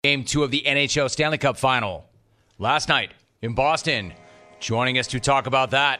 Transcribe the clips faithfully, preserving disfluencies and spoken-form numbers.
Game two of the N H L Stanley Cup Final. Last night in Boston. Joining us to talk about that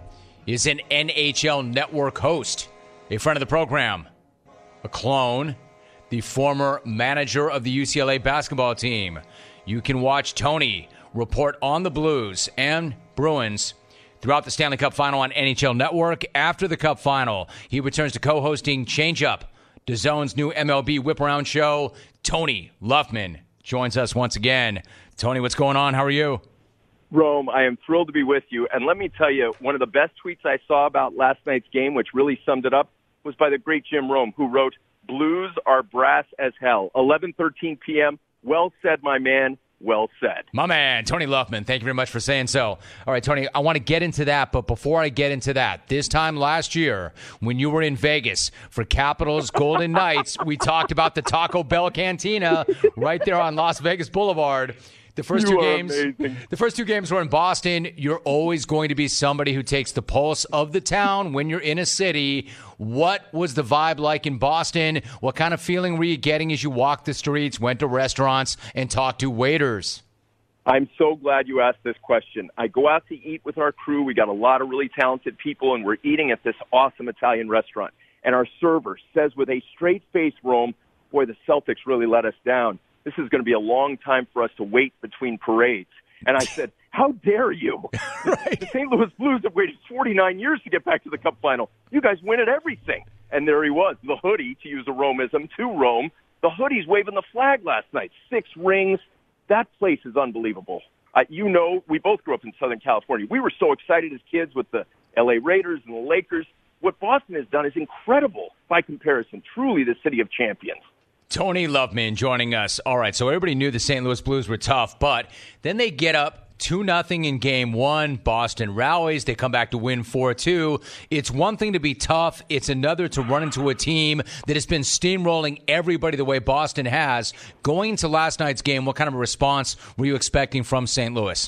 is an N H L Network host, a friend of the program, a clone, the former manager of the U C L A basketball team. You can watch Tony report on the Blues and Bruins throughout the Stanley Cup Final on N H L Network. After the Cup Final, he returns to co-hosting Change Up, DAZN's new M L B whip-around show. Tony Luffman joins us once again. Tony, what's going on? How are you? Rome, I am thrilled to be with you. And let me tell you, one of the best tweets I saw about last night's game, which really summed it up, was by the great Jim Rome, who wrote, "Blues are brass as hell." eleven thirteen p.m. Well said, my man. Well said. My man, Tony Luffman, thank you very much for saying so. All right, Tony, I want to get into that, but before I get into that, this time last year, when you were in Vegas for Capitals Golden Knights, we talked about the Taco Bell Cantina right there on Las Vegas Boulevard. The first you two games, amazing. the first two games were in Boston. You're always going to be somebody who takes the pulse of the town when you're in a city. What was the vibe like in Boston? What kind of feeling were you getting as you walked the streets, went to restaurants, and talked to waiters? I'm so glad you asked this question. I go out to eat with our crew. We got a lot of really talented people, and we're eating at this awesome Italian restaurant. And our server says with a straight face, Rome, boy, the Celtics really let us down. This is going to be a long time for us to wait between parades. And I said, how dare you? Right. The Saint Louis Blues have waited forty-nine years to get back to the Cup Final. You guys win at everything. And there he was, the hoodie, to use a Romeism, to Rome. The hoodie's waving the flag last night. Six rings. That place is unbelievable. Uh, you know, we both grew up in Southern California. We were so excited as kids with the L A Raiders and the Lakers. What Boston has done is incredible by comparison. Truly the city of champions. Tony Luffman joining us. All right, so everybody knew the Saint Louis Blues were tough, but then they get up two nothing in game one. Boston rallies. They come back to win four two. It's one thing to be tough. It's another to run into a team that has been steamrolling everybody the way Boston has. Going into last night's game, what kind of a response were you expecting from Saint Louis?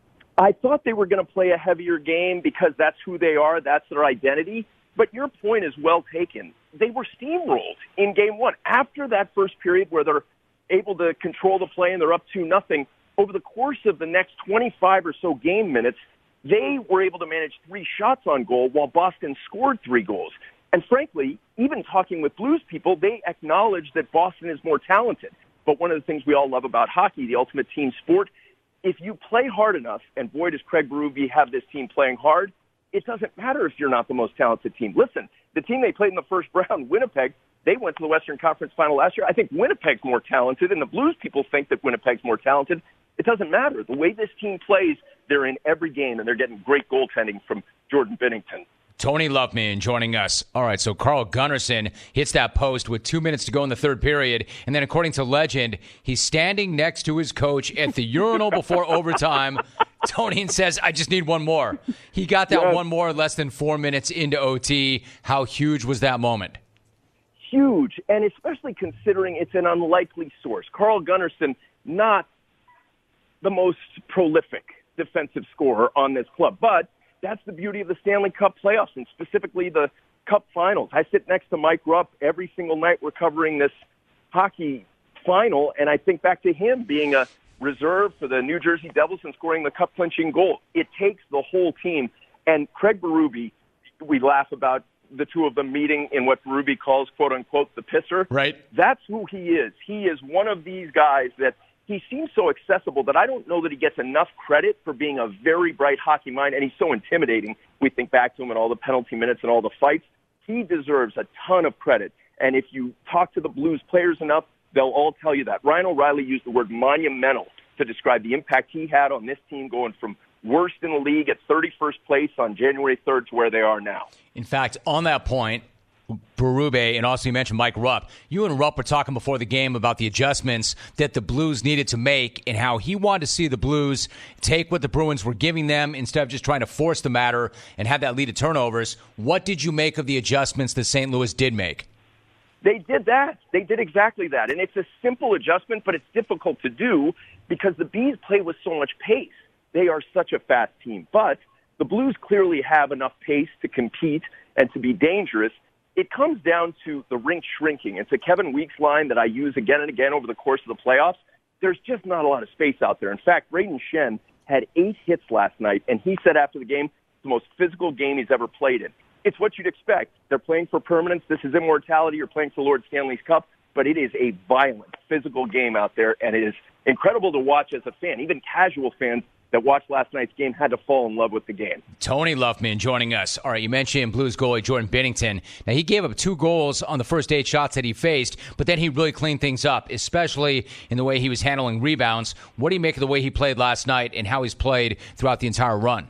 I thought they were going to play a heavier game because that's who they are. That's their identity. But your point is well taken. They were steamrolled in game one. After that first period where they're able to control the play and they're up two nothing, over the course of the next twenty-five or so game minutes, they were able to manage three shots on goal while Boston scored three goals. And frankly, even talking with Blues people, they acknowledge that Boston is more talented. But one of the things we all love about hockey, the ultimate team sport, if you play hard enough, and boy, does Craig Berube have this team playing hard, it doesn't matter if you're not the most talented team. Listen, the team they played in the first round, Winnipeg, they went to the Western Conference Final last year. I think Winnipeg's more talented, and the Blues people think that Winnipeg's more talented. It doesn't matter. The way this team plays, they're in every game, and they're getting great goaltending from Jordan Binnington. Tony Luffman joining us. All right, so Carl Gunnarsson hits that post with two minutes to go in the third period. And then according to legend, he's standing next to his coach at the urinal before overtime. Tony says, I just need one more. He got that yes. one more less than four minutes into O T. How huge was that moment? Huge, and especially considering it's an unlikely source. Carl Gunnarsson, not the most prolific defensive scorer on this club, but that's the beauty of the Stanley Cup playoffs and specifically the Cup Finals. I sit next to Mike Rupp every single night we're covering this hockey final, and I think back to him being a reserve for the New Jersey Devils and scoring the cup-clinching goal. It takes the whole team. And Craig Berube, we laugh about the two of them meeting in what Berube calls, quote-unquote, the pisser. Right. That's who he is. He is one of these guys that he seems so accessible that I don't know that he gets enough credit for being a very bright hockey mind, and he's so intimidating. We think back to him and all the penalty minutes and all the fights. He deserves a ton of credit. And if you talk to the Blues players enough, they'll all tell you that. Ryan O'Reilly used the word monumental to describe the impact he had on this team going from worst in the league at thirty-first place on January third to where they are now. In fact, on that point, Berube, and also you mentioned Mike Rupp. You and Rupp were talking before the game about the adjustments that the Blues needed to make and how he wanted to see the Blues take what the Bruins were giving them instead of just trying to force the matter and have that lead to turnovers. What did you make of the adjustments that Saint Louis did make? They did that. They did exactly that. And it's a simple adjustment, but it's difficult to do because the Bees play with so much pace. They are such a fast team. But the Blues clearly have enough pace to compete and to be dangerous. It comes down to the rink shrinking. It's a Kevin Weeks line that I use again and again over the course of the playoffs. there's just not a lot of space out there. In fact, Braden Shen had eight hits last night, and he said after the game, it's the most physical game he's ever played in. It's what you'd expect. They're playing for permanence. This is immortality. You're playing for Lord Stanley's Cup, but it is a violent, physical game out there, and it is incredible to watch as a fan. Even casual fans that watched last night's game had to fall in love with the game. Tony Luffman joining us. All right, you mentioned Blues goalie Jordan Binnington. Now, he gave up two goals on the first eight shots that he faced, but then he really cleaned things up, especially in the way he was handling rebounds. What do you make of the way he played last night and how he's played throughout the entire run?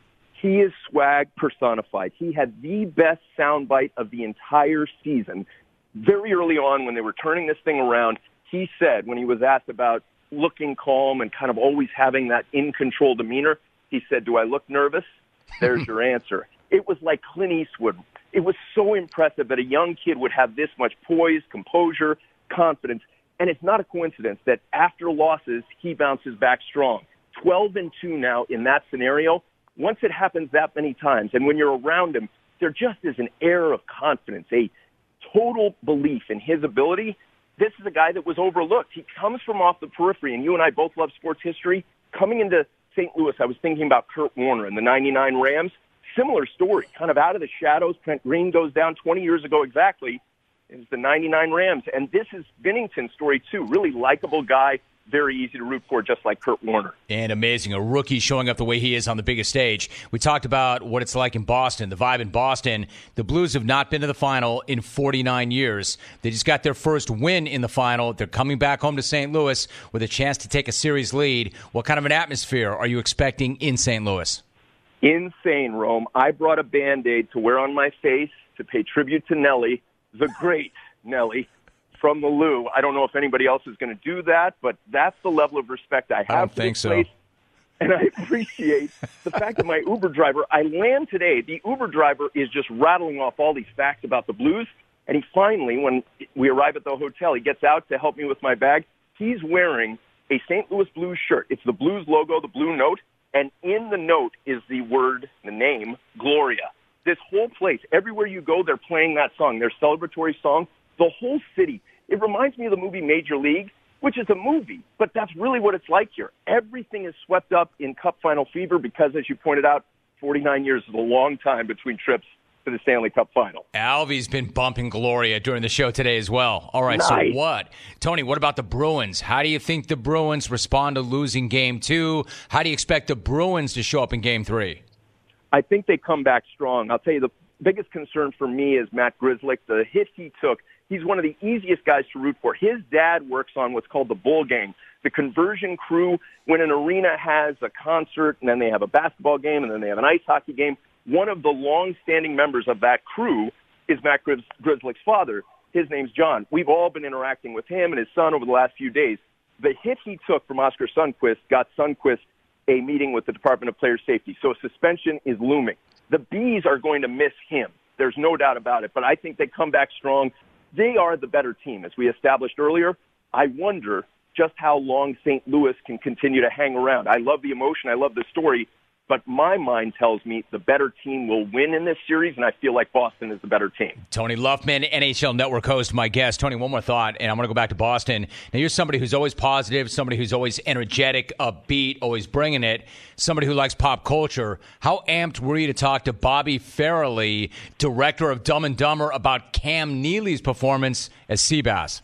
He is swag personified. He had the best soundbite of the entire season. Very early on when they were turning this thing around, he said, when he was asked about looking calm and kind of always having that in-control demeanor, he said, do I look nervous? There's your answer. It was like Clint Eastwood. It was so impressive that a young kid would have this much poise, composure, confidence. And it's not a coincidence that after losses, he bounces back strong. twelve and two now in that scenario. Once it happens that many times, and when you're around him, there just is an air of confidence, a total belief in his ability. This is a guy that was overlooked. He comes from off the periphery, and you and I both love sports history. Coming into Saint Louis, I was thinking about Kurt Warner and the ninety-nine Rams. Similar story, kind of out of the shadows. Trent Green goes down twenty years ago exactly. It's the ninety-nine Rams. And this is Binnington's story, too. Really likable guy. Very easy to root for, just like Kurt Warner. And amazing. A rookie showing up the way he is on the biggest stage. We talked about what it's like in Boston, the vibe in Boston. The Blues have not been to the final in forty-nine years. They just got their first win in the final. They're coming back home to Saint Louis with a chance to take a series lead. What kind of an atmosphere are you expecting in Saint Louis? Insane, Rome. I brought a Band-Aid to wear on my face to pay tribute to Nellie, the great Nellie, from the Lou. I don't know if anybody else is going to do that, but that's the level of respect I have I don't for think this so. place. And I appreciate the fact that my Uber driver, I land today, the Uber driver is just rattling off all these facts about the Blues, and he finally, when we arrive at the hotel, he gets out to help me with my bag. He's wearing a Saint Louis Blues shirt. It's the Blues logo, the blue note, and in the note is the word, the name, Gloria. This whole place, everywhere you go, they're playing that song, their celebratory song. The whole city. It reminds me of the movie Major League, which is a movie, but that's really what it's like here. Everything is swept up in Cup Final fever because, as you pointed out, forty-nine years is a long time between trips to the Stanley Cup Final. Alvy's been bumping Gloria during the show today as well. All right, Nice. So what? Tony, what about the Bruins? How do you think the Bruins respond to losing game two? How do you expect the Bruins to show up in game three? I think they come back strong. I'll tell you, the biggest concern for me is Matt Grzelcyk. The hit he took, he's one of the easiest guys to root for. His dad works on what's called the Bull Gang, the conversion crew. When an arena has a concert and then they have a basketball game and then they have an ice hockey game, one of the long-standing members of that crew is Matt Grizz- Grzelcyk's father. His name's John. We've all been interacting with him and his son over the last few days. The hit he took from Oscar Sundquist got Sundquist a meeting with the Department of Player Safety. So a suspension is looming. The Bees are going to miss him. There's no doubt about it. But I think they come back strong. They are the better team, as we established earlier. I wonder just how long Saint Louis can continue to hang around. I love the emotion. I love the story. But my mind tells me the better team will win in this series, and I feel like Boston is the better team. Tony Luffman, N H L Network host, my guest. Tony, one more thought, and I'm going to go back to Boston. Now, you're somebody who's always positive, somebody who's always energetic, upbeat, always bringing it, somebody who likes pop culture. How amped were you to talk to Bobby Farrelly, director of Dumb and Dumber, about Cam Neely's performance as Seabass?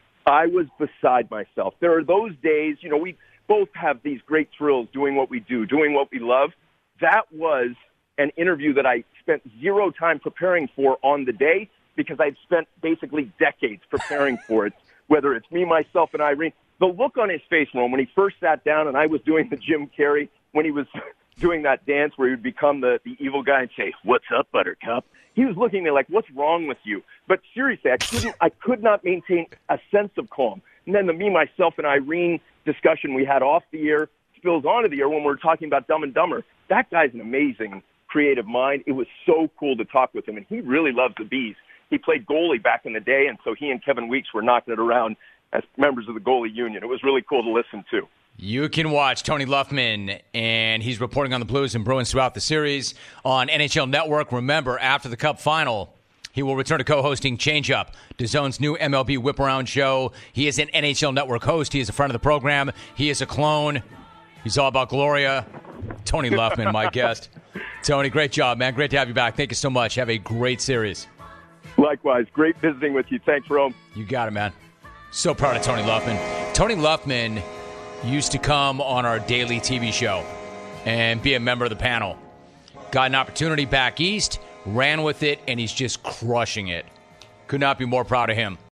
I was beside myself. There are those days, you know, we both have these great thrills doing what we do, doing what we love. That was an interview that I spent zero time preparing for on the day because I'd spent basically decades preparing for it, whether it's me, myself, and Irene. The look on his face, Ron, when he first sat down and I was doing the Jim Carrey, when he was doing that dance where he would become the, the evil guy and say, "What's up, Buttercup?" He was looking at me like, "What's wrong with you?" But seriously, I couldn't, I could not maintain a sense of calm. And then the me, myself, and Irene discussion we had off the air spills onto the air when we were talking about Dumb and Dumber. That guy's an amazing creative mind. It was so cool to talk with him, and he really loves the Bees. He played goalie back in the day, and so he and Kevin Weeks were knocking it around as members of the goalie union. It was really cool to listen to. You can watch Tony Luffman, and he's reporting on the Blues and Bruins throughout the series on N H L Network. Remember, after the Cup final, He will return to co-hosting Change Up, DAZN's new M L B whip-around show. He is an N H L Network host. He is a friend of the program. He is a clone. He's all about Gloria. Tony Luffman, my guest. Tony, great job, man. Great to have you back. Thank you so much. Have a great series. Likewise. Great visiting with you. Thanks, Rome. You got it, man. So proud of Tony Luffman. Tony Luffman used to come on our daily T V show and be a member of the panel. Got an opportunity back east, ran with it, and he's just crushing it. Could not be more proud of him.